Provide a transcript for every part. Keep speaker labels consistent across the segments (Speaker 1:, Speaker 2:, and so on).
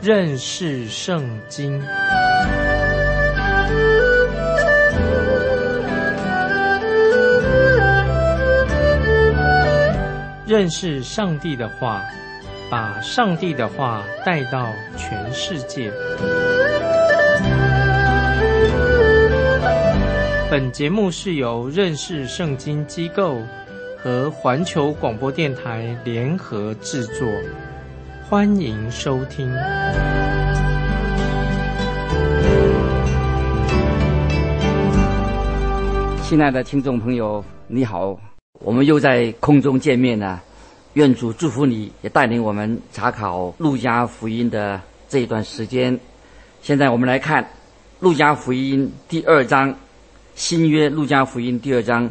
Speaker 1: 认识圣经。认识上帝的话，把上帝的话带到全世界。本节目是由认识圣经机构和环球广播电台联合制作，欢迎收听。
Speaker 2: 亲爱的听众朋友，你好，我们又在空中见面了。愿主祝福你，也带领我们查考路加福音的这一段时间。现在我们来看路加福音第2章，新约路加福音第2章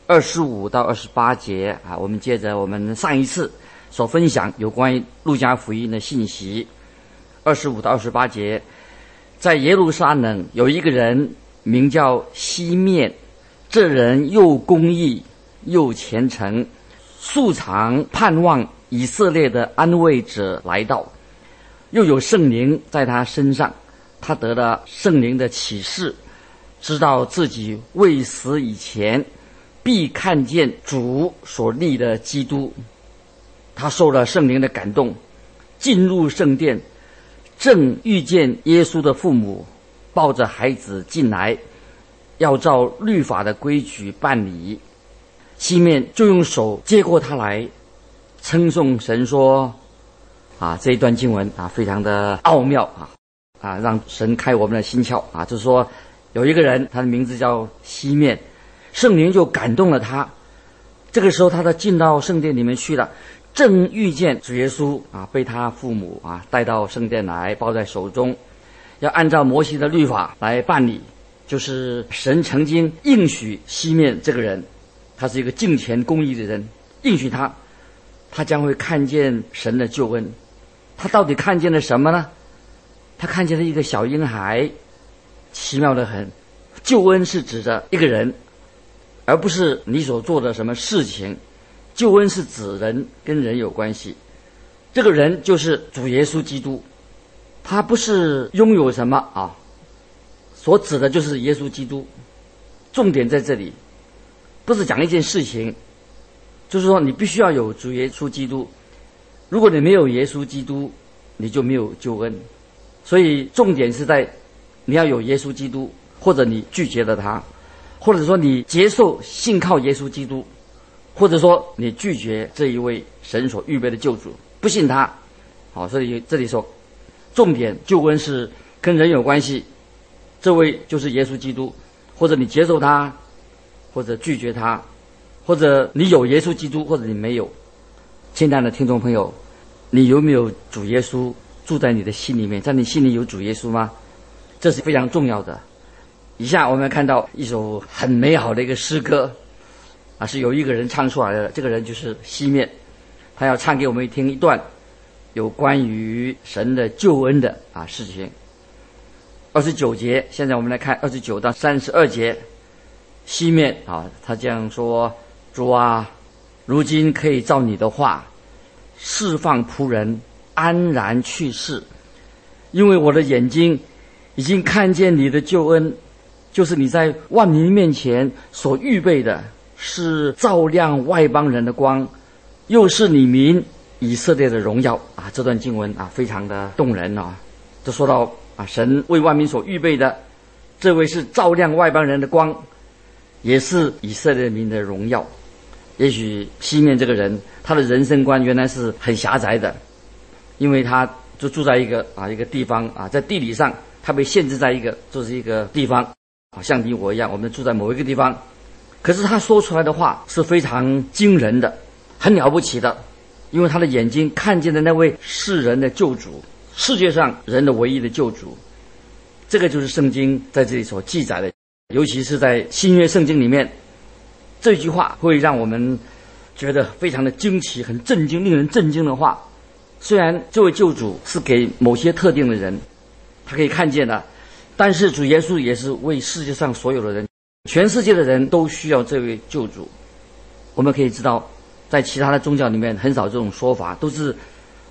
Speaker 2: 25到28节啊。我们接着我们上一次所分享有关于路加福音的信息。25到28节，在耶路撒冷有一个人名叫西面，这人又公义又虔诚，素常盼望以色列的安慰者来到，又有圣灵在他身上，他得了圣灵的启示，知道自己未死以前必看见主所立的基督。他受了圣灵的感动，进入圣殿，正遇见耶稣的父母抱着孩子进来，要照律法的规矩办理。西面就用手接过他来，称颂神说这一段经文非常的奥妙让神开我们的心窍就是说有一个人，他的名字叫西面，圣灵就感动了他。这个时候他进到圣殿里面去了，正遇见主耶稣被他父母带到圣殿来，抱在手中，要按照摩西的律法来办理。就是神曾经应许西面这个人，他是一个敬虔公义的人，应许他将会看见神的救恩。他到底看见了什么呢？他看见了一个小婴孩，奇妙得很。救恩是指着一个人，而不是你所做的什么事情。救恩是指人跟人有关系，这个人就是主耶稣基督。他不是拥有什么所指的就是耶稣基督。重点在这里，不是讲一件事情，就是说你必须要有主耶稣基督。如果你没有耶稣基督，你就没有救恩。所以重点是在你要有耶稣基督，或者你拒绝了他，或者说你接受信靠耶稣基督，或者说你拒绝这一位神所预备的救主，不信他。所以这里说重点救恩是跟人有关系，这位就是耶稣基督，或者你接受他，或者拒绝他，或者你有耶稣基督，或者你没有。亲爱的听众朋友，你有没有主耶稣住在你的心里面？在你心里有主耶稣吗？这是非常重要的。以下我们看到一首很美好的一个诗歌是有一个人唱出来的，这个人就是西面，他要唱给我们听一段有关于神的救恩的事情。29节，现在我们来看29到32节。西面他这样说：主啊，如今可以照你的话释放仆人安然去世，因为我的眼睛已经看见你的救恩，就是你在万民面前所预备的，是照亮外邦人的光，又是你民以色列的荣耀这段经文非常的动人就说到神为万民所预备的，这位是照亮外邦人的光，也是以色列民的荣耀。也许西面这个人，他的人生观原来是很狭窄的，因为他就住在一个地方在地理上他被限制在就是一个地方像你我一样，我们住在某一个地方。可是他说出来的话是非常惊人的，很了不起的，因为他的眼睛看见的那位世人的救主，世界上人的唯一的救主。这个就是圣经在这里所记载的，尤其是在新约圣经里面，这句话会让我们觉得非常的惊奇，很震惊，令人震惊的话。虽然这位救主是给某些特定的人他可以看见的，但是主耶稣也是为世界上所有的人，全世界的人都需要这位救主。我们可以知道在其他的宗教里面很少这种说法，都是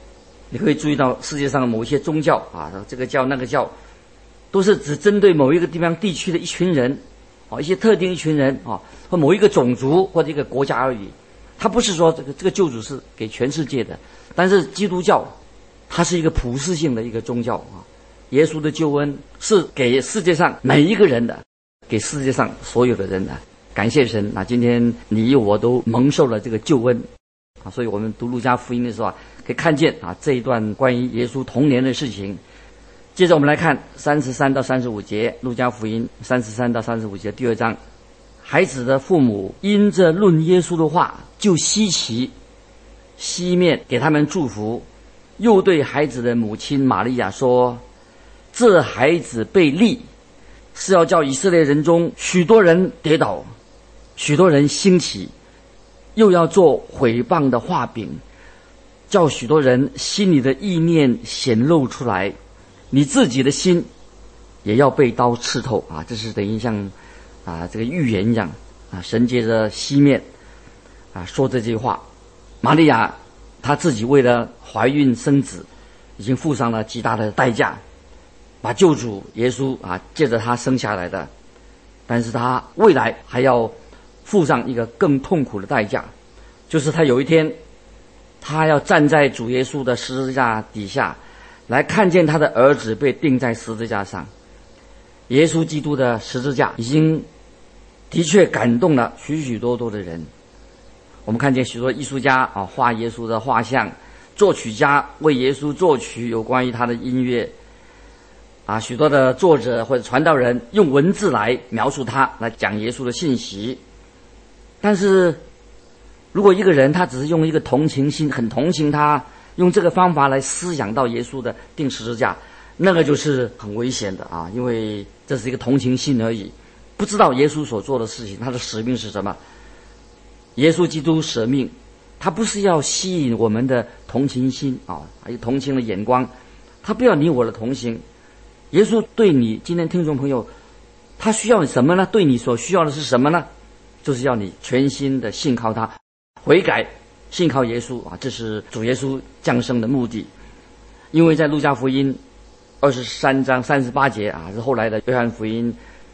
Speaker 2: 你可以注意到世界上某一些宗教啊，这个教那个教，都是只针对某一个地方地区的一群人啊，一些特定一群人啊，或某一个种族或者一个国家而已。他不是说这个救主是给全世界的，但是基督教它是一个普世性的一个宗教啊。耶稣的救恩是给世界上每一个人的，给世界上所有的人的。感谢神啊！今天你我都蒙受了这个救恩啊，所以我们读路加福音的时候啊，可以看见啊这一段关于耶稣童年的事情。接着我们来看33到35节，路加福音33到35节第2章。孩子的父母因着论耶稣的话就稀奇，西面给他们祝福，又对孩子的母亲玛利亚说：这孩子被立，是要叫以色列人中许多人跌倒，许多人兴起，又要做毁谤的画饼，叫许多人心里的意念显露出来，你自己的心也要被刀刺透啊！这是等于像这个预言一样啊，神借着西面说这句话。玛利亚她自己为了怀孕生子，已经付上了极大的代价，把救主耶稣借着她生下来的，但是她未来还要付上一个更痛苦的代价，就是她有一天她要站在主耶稣的十字架底下，来看见他的儿子被钉在十字架上。耶稣基督的十字架已经的确感动了许许多多的人。我们看见许多艺术家画耶稣的画像，作曲家为耶稣作曲有关于他的音乐许多的作者或者传道人用文字来描述他，来讲耶稣的信息。但是如果一个人他只是用一个同情心，很同情他，用这个方法来思想到耶稣的钉十字架，那个就是很危险的因为这是一个同情心而已，不知道耶稣所做的事情，他的使命是什么。耶稣基督舍命，他不是要吸引我们的同情心还有同情的眼光，他不要你我的同情。耶稣对你今天听众朋友，他需要什么呢？对你所需要的是什么呢？就是要你全心的信靠他，悔改，信靠耶稣这是主耶稣降生的目的。因为在路加福音23章38节是后来的约翰福音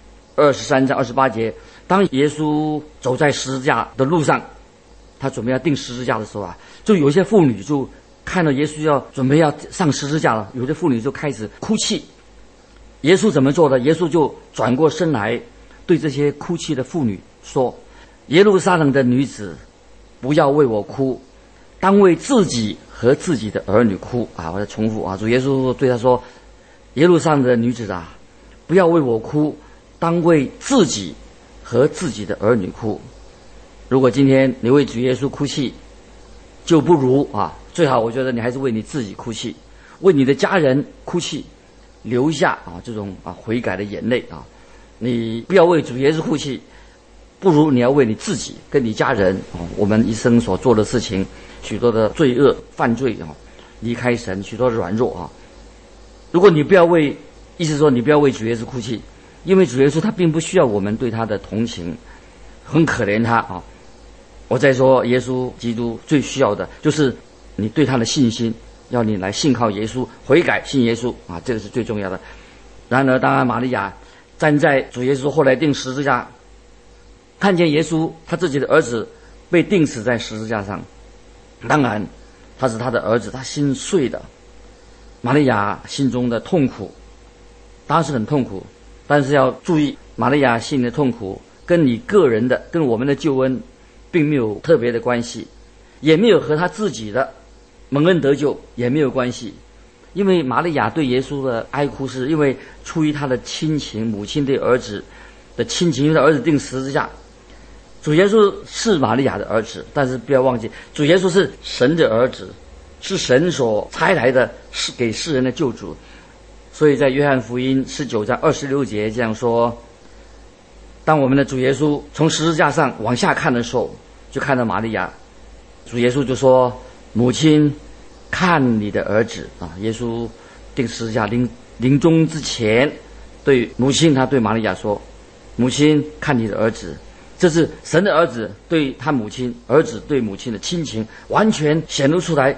Speaker 2: 23章28节，当耶稣走在十字架的路上，他准备要钉十字架的时候就有一些妇女就看到耶稣要准备要上十字架了，有些妇女就开始哭泣。耶稣怎么做的？耶稣就转过身来对这些哭泣的妇女说：耶路撒冷的女子，不要为我哭，当为自己和自己的儿女哭我再重复主耶稣对他说：耶路撒冷的女子不要为我哭，当为自己和自己的儿女哭。如果今天你为主耶稣哭泣，就不如最好我觉得你还是为你自己哭泣，为你的家人哭泣，流下这种悔改的眼泪你不要为主耶稣哭泣，不如你要为你自己跟你家人我们一生所做的事情，许多的罪恶犯罪离开神，许多的软弱如果你不要为，意思说你不要为主耶稣哭泣，因为主耶稣他并不需要我们对他的同情，很可怜他我再说，耶稣基督最需要的就是你对他的信心，要你来信靠耶稣，悔改信耶稣这个是最重要的。然而当然玛利亚站在主耶稣后来钉十字架，看见耶稣他自己的儿子被钉死在十字架上，当然他是他的儿子，他心碎的。玛利亚心中的痛苦当然是很痛苦，但是要注意，玛利亚心里的痛苦跟你个人的，跟我们的救恩并没有特别的关系，也没有和他自己的蒙恩得救也没有关系。因为玛利亚对耶稣的哀哭是因为出于他的亲情，母亲对儿子的亲情，因为他儿子钉十字架。主耶稣是玛利亚的儿子，但是不要忘记，主耶稣是神的儿子，是神所差来的，是给世人的救主。所以在约翰福音19章26节这样说，当我们的主耶稣从十字架上往下看的时候，就看到玛利亚，主耶稣就说：母亲，看你的儿子耶稣钉十字架临终之前，对母亲，他对玛利亚说：母亲，看你的儿子。这是神的儿子对他母亲，儿子对母亲的亲情完全显露出来。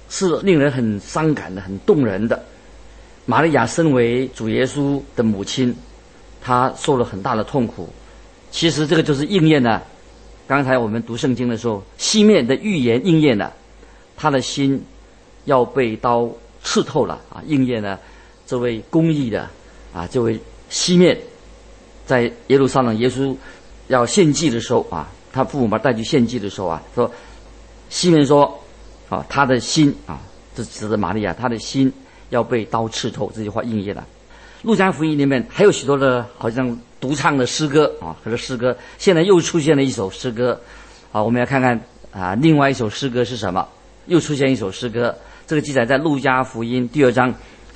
Speaker 2: 是令人很伤感的、很动人的。玛利亚身为主耶稣的母亲，她受了很大的痛苦。其实这个就是应验了刚才我们读圣经的时候，西面的预言应验了，她的心要被刀刺透了啊！应验了这位公义的这位西面，在耶路撒冷耶稣要献祭的时候他父母把他带去献祭的时候说西面说他的心这指的玛利亚，他的心要被刀刺透，这句话应验了。路加福音里面还有许多的好像独唱的诗歌可是诗歌现在又出现了一首诗歌我们来看看另外一首诗歌是什么。又出现一首诗歌，这个记载在路加福音第2章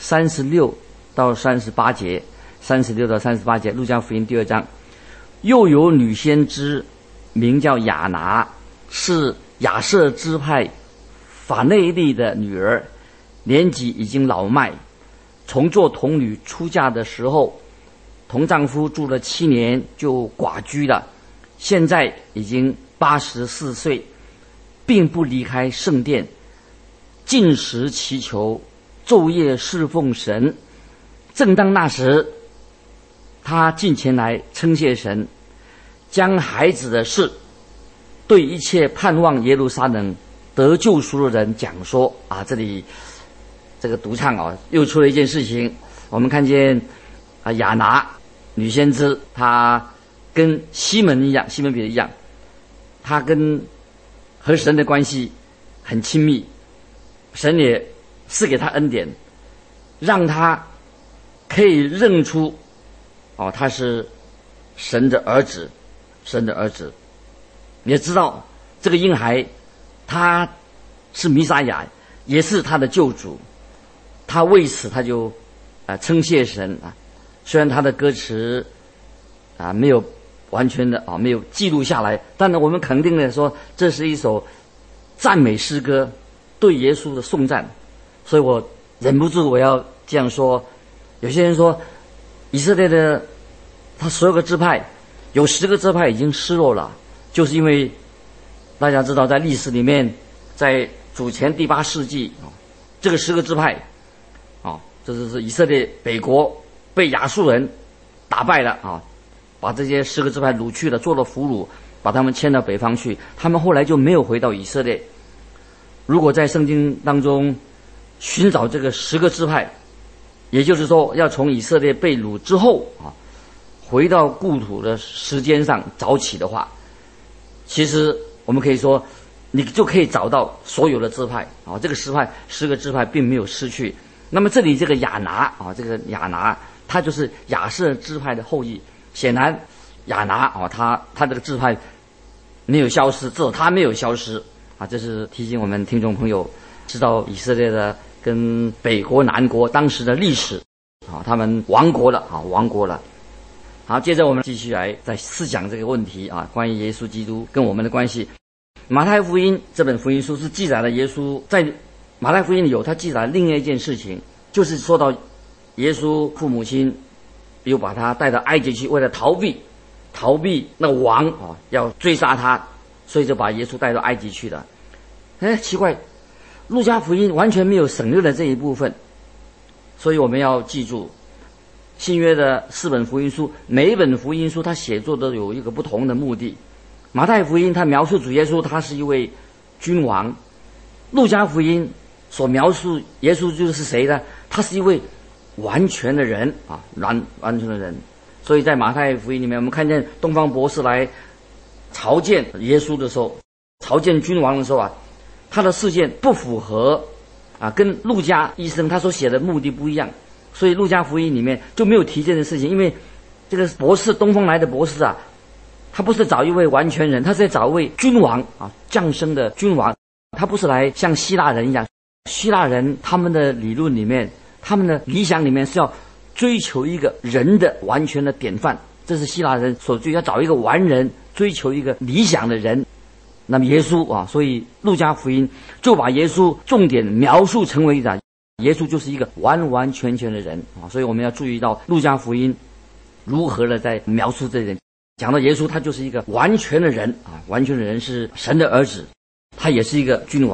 Speaker 2: 36到38节，36到38节，路加福音第2章。又有女先知名叫亚拿，是亚设支派法内利的女儿，年纪已经老迈，从做童女出嫁的时候，同丈夫住了7年就寡居了，现在已经84岁，并不离开圣殿，禁食祈求，昼夜侍奉神。正当那时，他进前来称谢神，将孩子的事对一切盼望耶路撒冷得救赎的人讲说这里这个独唱又出了一件事情。我们看见亚拿女先知，她跟西门一样，西门彼得一样，她和神的关系很亲密，神也赐给她恩典，让她可以认出他是神的儿子，神的儿子。也知道这个婴孩他是弥撒亚，也是他的救主。他为此他就称谢神虽然他的歌词没有完全的没有记录下来，但是我们肯定的说，这是一首赞美诗歌，对耶稣的颂赞。所以我忍不住我要这样说。有些人说以色列的他12个支派有10个支派已经失落了，就是因为大家知道在历史里面，在主前第8世纪这个10个支派这是以色列北国被亚述人打败了把这些10个支派掳去了，做了俘虏，把他们迁到北方去，他们后来就没有回到以色列。如果在圣经当中寻找这个10个支派，也就是说要从以色列被掳之后回到故土的时间上找起的话，其实我们可以说你就可以找到所有的支派这个10个支派并没有失去。那么这里这个亚拿这个亚拿他就是亚设支派的后裔，显然亚拿他这个支派没有消失，只有他没有消失这是提醒我们听众朋友知道以色列的跟北国南国当时的历史他们亡国了亡国了。好，接着我们继续来再思想这个问题关于耶稣基督跟我们的关系。马太福音这本福音书是记载了耶稣，在马太福音里他记载了另外一件事情，就是说到耶稣父母亲又把他带到埃及去，为了逃避那王要追杀他，所以就把耶稣带到埃及去了。奇怪，路加福音完全没有省略了这一部分。所以我们要记住，新约的4本福音书，每一本福音书它写作都有一个不同的目的。马太福音它描述主耶稣他是一位君王，路加福音所描述耶稣就是谁呢？他是一位完全的人完全的人。所以在马太福音里面，我们看见东方博士来朝见耶稣的时候，朝见君王的时候他的事件不符合跟路加医生他所写的目的不一样，所以路加福音里面就没有提这件事情。因为这个博士，东方来的博士他不是找一位完全人，他是在找一位君王降生的君王。他不是来像希腊人一样，希腊人他们的理论里面，他们的理想里面是要追求一个人的完全的典范，这是希腊人所追，要找一个完人，追求一个理想的人。那么耶稣所以路加福音就把耶稣重点描述成为耶稣就是一个完完全全的人所以我们要注意到路加福音如何的在描述这一点，讲到耶稣他就是一个完全的人完全的人，是神的儿子，他也是一个君王，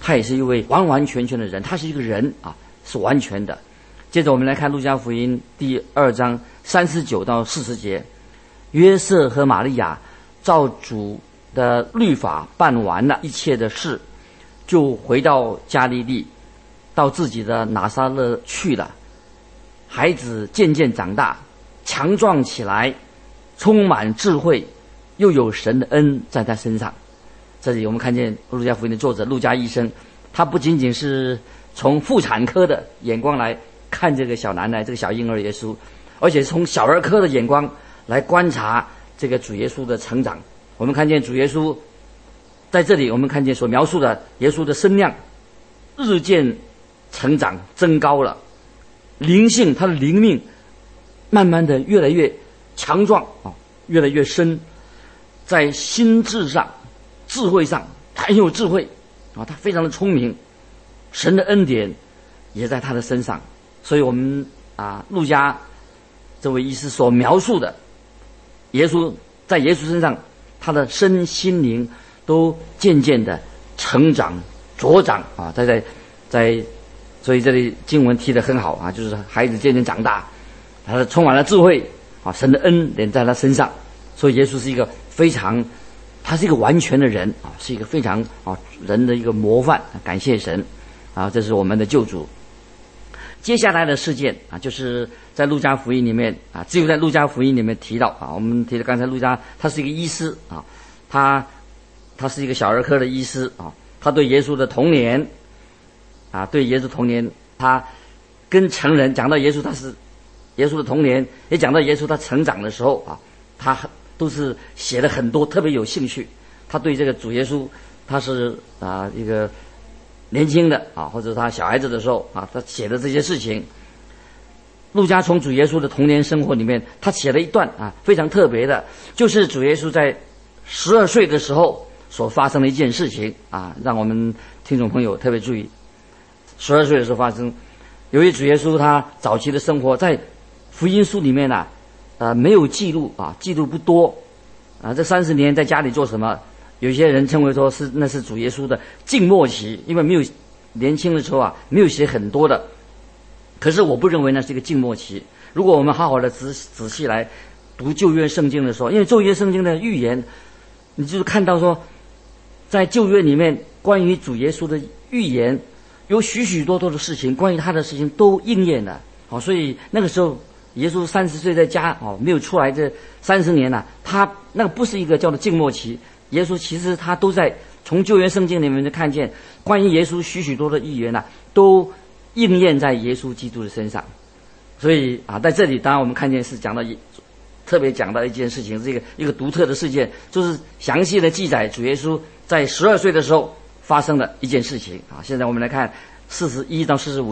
Speaker 2: 他也是一位完完全全的人，他是一个人啊，是完全的。接着我们来看路加福音第2章39到40节，约瑟和玛利亚照主的律法办完了一切的事，就回到加利利，到自己的拿撒勒去了。孩子渐渐长大，强壮起来，充满智慧，又有神的恩在他身上。这里我们看见路加福音的作者路加医生，他不仅仅是从妇产科的眼光来看这个小男孩，这个小婴儿耶稣，而且从小儿科的眼光来观察这个主耶稣的成长。我们看见主耶稣在这里，我们看见所描述的耶稣的身量日渐成长增高了，灵性，他的灵命慢慢的越来越强壮啊，越来越深，在心智上、智慧上，他很有智慧啊，他非常的聪明，神的恩典也在他的身上。所以我们路加这位医师所描述的耶稣，在耶稣身上，他的身心灵都渐渐的成长茁长啊，所以这里经文提得很好啊，就是孩子渐渐长大，他充满了智慧啊，神的恩典在他身上。所以耶稣是一个他是一个完全的人啊，是一个非常人的一个模范。感谢神啊，这是我们的救主。接下来的事件啊，就是在路加福音里面啊，只有在路加福音里面提到啊。我们提到刚才路加，他是一个医师啊，他是一个小儿科的医师啊，他对耶稣的童年啊，对耶稣童年，他跟成人讲到耶稣，他是耶稣的童年，也讲到耶稣他成长的时候啊，他都是写了很多，特别有兴趣。他对这个主耶稣，他是一个年轻的啊，或者他小孩子的时候啊，他写的这些事情。路加从主耶稣的童年生活里面，他写了一段啊非常特别的，就是主耶稣在12岁的时候所发生的一件事情啊，让我们听众朋友特别注意。12岁的时候发生，由于主耶稣他早期的生活在福音书里面没有记录啊，记录不多啊。这30年在家里做什么？有些人称为说那是主耶稣的静默期，因为没有年轻的时候没有写很多的。可是我不认为那是一个静默期。如果我们好好的仔细来读旧约圣经的时候，因为旧约圣经的预言，你就是看到说，在旧约里面关于主耶稣的预言，有许许多多的事情，关于他的事情都应验了。所以那个时候耶稣30岁在家没有出来这30年他那个不是一个叫做静默期。耶稣其实他都在从旧约圣经里面就看见关于耶稣许许多的预言都应验在耶稣基督的身上。所以在这里当然我们看见是特别讲到一件事情，是一个独特的事件，就是详细的记载主耶稣在12岁的时候发生的一件事情啊。现在我们来看41到45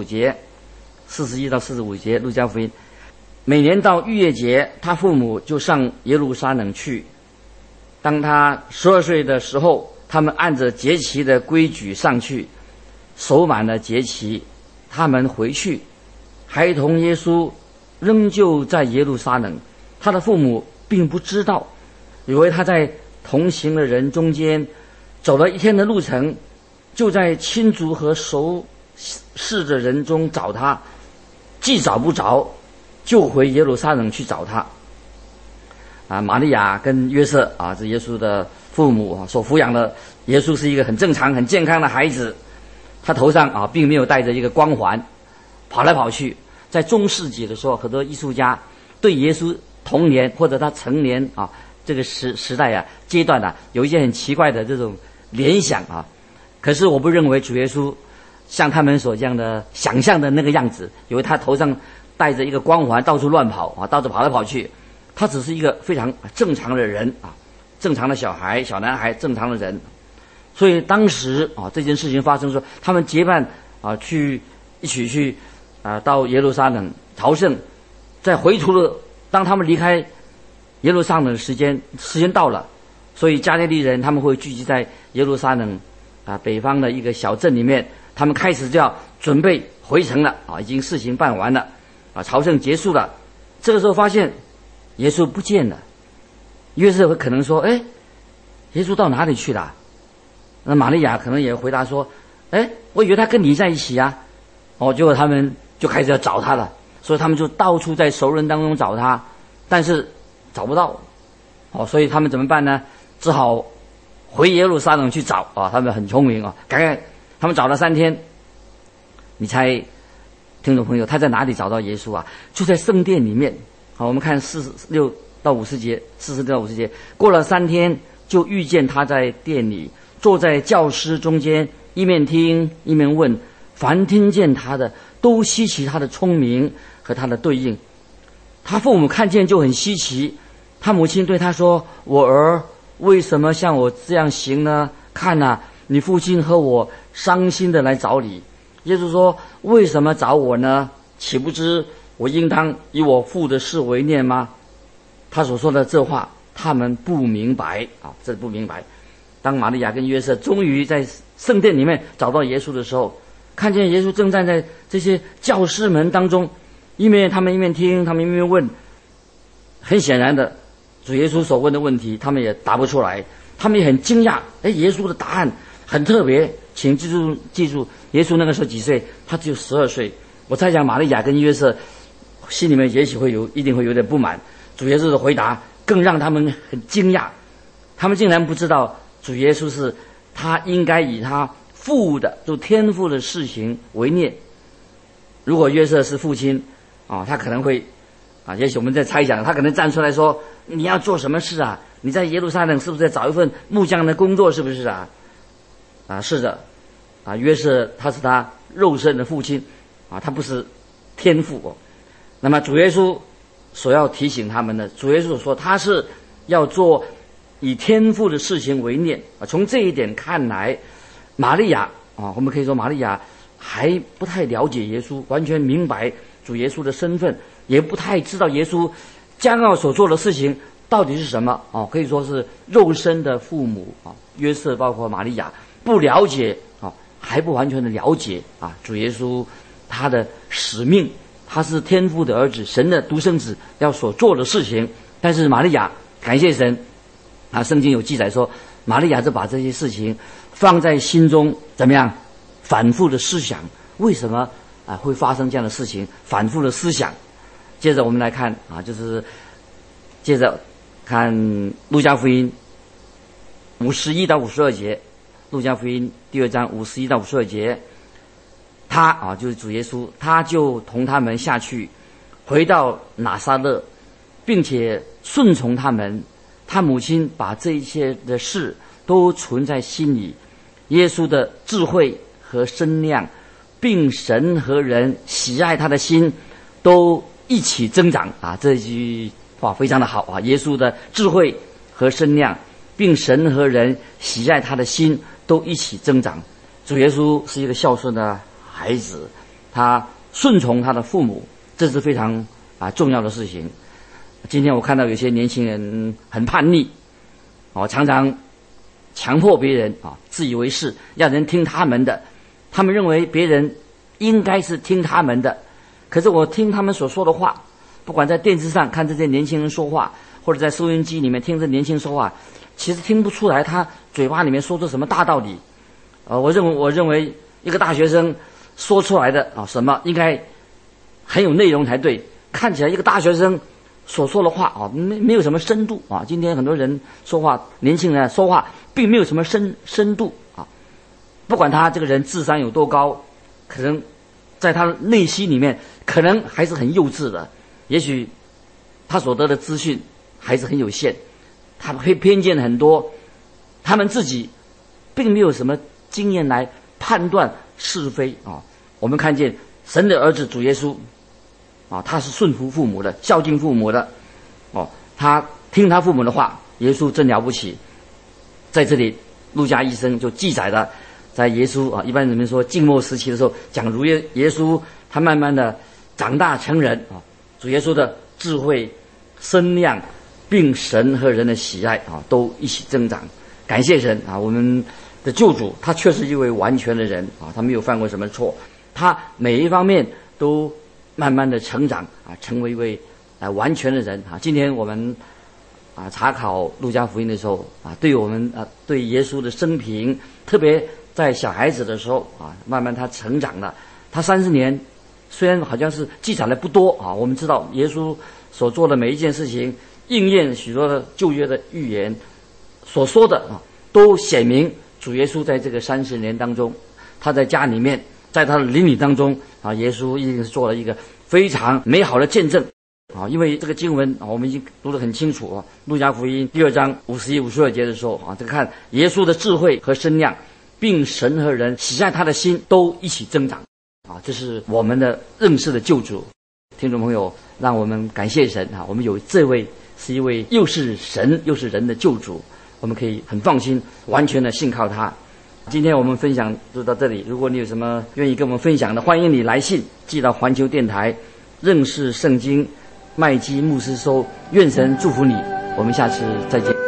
Speaker 2: 节，路加福音。每年到逾越节，他父母就上耶路撒冷去。当他12岁的时候，他们按着节期的规矩上去，守满了节期，他们回去，孩童耶稣仍旧在耶路撒冷。他的父母并不知道，以为他在同行的人中间走了1天的路程，就在亲族和熟识的人中找他，既找不着，就回耶路撒冷去找他。玛利亚跟约瑟这耶稣的父母所抚养的耶稣是一个很正常、很健康的孩子，他头上并没有带着一个光环，跑来跑去。在中世纪的时候，很多艺术家对耶稣童年或者他成年这个时代阶段有一些很奇怪的这种联想可是我不认为主耶稣像他们所这样的想象的那个样子，因为他头上带着一个光环，到处乱跑到处跑来跑去。他只是一个非常正常的人正常的小男孩，正常的人。所以当时这件事情发生的时候，他们结伴一起去到耶路撒冷朝圣。在回途的当他们离开耶路撒冷的时间到了，所以加利利人他们会聚集在耶路撒冷北方的一个小镇里面，他们开始就要准备回城了已经事情办完了朝圣结束了。这个时候发现耶稣不见了。约瑟会可能说耶稣到哪里去了？那玛利亚可能也回答说我以为他跟你在一起啊。结果他们就开始要找他了，所以他们就到处在熟人当中找他，但是找不到。所以他们怎么办呢？只好回耶路撒冷去找啊。他们很聪明啊，赶快他们找了3天。你猜，听众朋友，他在哪里找到耶稣啊？就在圣殿里面。好，我们看46到50节，46到50节。过了3天，就遇见他在殿里，坐在教师中间，一面听一面问。凡听见他的，都稀奇他的聪明和他的对应。他父母看见就很稀奇。他母亲对他说：“我儿，为什么像我这样行呢？看啊，你父亲和我伤心的来找你。”耶稣说：“为什么找我呢？岂不知我应当以我父的事为念吗？”他所说的这话，他们不明白啊，这不明白。当玛利亚跟约瑟终于在圣殿里面找到耶稣的时候，看见耶稣正站在这些教师们当中，他们一面听，他们一面问。很显然的，主耶稣所问的问题，他们也答不出来。他们也很惊讶，耶稣的答案很特别。请记住，耶稣那个时候几岁？他只有12岁。我猜想玛利亚跟约瑟心里面也许一定会有点不满。主耶稣的回答更让他们很惊讶，他们竟然不知道主耶稣是他应该以他父的，就天父的事情为念。如果约瑟是父亲他可能会也许我们在猜想，他可能站出来说：“你要做什么事啊？你在耶路撒冷是不是在找一份木匠的工作？是不是啊？”是的，约瑟他是他肉身的父亲他不是天父那么主耶稣所要提醒他们的，主耶稣所说他是要做以天父的事情为念从这一点看来，玛利亚我们可以说玛利亚还不太了解耶稣，完全明白主耶稣的身份，也不太知道耶稣将要所做的事情到底是什么可以说是肉身的父母约瑟包括玛利亚不了解还不完全的了解主耶稣他的使命，他是天父的儿子，神的独生子要所做的事情。但是玛利亚感谢神圣经有记载说，玛利亚就把这些事情放在心中，怎么样反复的思想，为什么会发生这样的事情，反复的思想。接着我们来看就是接着看路加福音51到52节，路加福音第2章51到52节，他就是主耶稣，他就同他们下去，回到拿撒勒，并且顺从他们。他母亲把这一切的事都存在心里。耶稣的智慧和身量，并神和人喜爱他的心，都一起增长这句话非常的好耶稣的智慧和身量，并神和人喜爱他的心，都一起增长。主耶稣是一个孝顺的孩子，他顺从他的父母，这是非常重要的事情。今天我看到有些年轻人很叛逆常常强迫别人自以为是，让人听他们的，他们认为别人应该是听他们的。可是我听他们所说的话，不管在电视上看这些年轻人说话，或者在收音机里面听这年轻人说话，其实听不出来他嘴巴里面说出什么大道理。我认为一个大学生说出来的什么应该很有内容才对。看起来一个大学生所说的话没有什么深度今天很多人说话，年轻人说话并没有什么深度不管他这个人智商有多高，可能在他内心里面可能还是很幼稚的，也许他所得的资讯还是很有限，他偏见很多，他们自己并没有什么经验来判断是非我们看见神的儿子主耶稣他是顺服父母的，孝敬父母的他听他父母的话。耶稣真了不起。在这里路加医生就记载了，在耶稣一般人们说静默时期的时候，讲如耶稣他慢慢的长大成人主耶稣的智慧身量并神和人的喜爱都一起增长。感谢神我们的救主他确实一位完全的人他没有犯过什么错，他每一方面都慢慢的成长成为一位完全的人今天我们查考路加福音的时候对我们对耶稣的生平，特别在小孩子的时候慢慢他成长了。他30年虽然好像是记载的不多我们知道耶稣所做的每一件事情应验许多的旧约的预言所说的都显明主耶稣在这个30年当中，他在家里面，在他的邻里当中耶稣一定是做了一个非常美好的见证因为这个经文我们已经读得很清楚路加福音2章51、52节的时候这个看耶稣的智慧和身量，并神和人喜爱他的心都一起增长这是我们的认识的救主。听众朋友，让我们感谢神我们有这位是一位又是神又是人的救主，我们可以很放心完全的信靠他。今天我们分享就到这里，如果你有什么愿意跟我们分享的，欢迎你来信寄到环球电台认识圣经麦基牧师收。愿神祝福你，我们下次再见。